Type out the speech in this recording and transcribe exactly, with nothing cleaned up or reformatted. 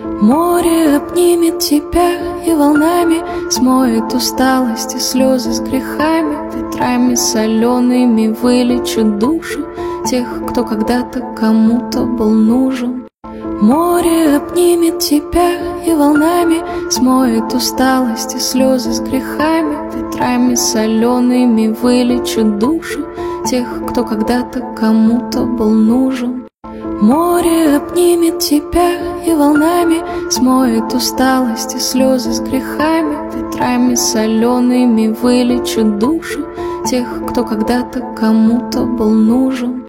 Море обнимет тебя и волнами смоет усталость и слезы с грехами. Ветрами солеными вылечит душу тех, кто когда-то кому-то был нужен. Море обнимет тебя и волнами смоет усталость и слезы с грехами. Ветрами солеными вылечит душу тех, кто когда-то кому-то был нужен. Море обнимет тебя и волнами смоет усталость и слезы с грехами. Ветрами солеными вылечит душу тех, кто когда-то кому-то был нужен.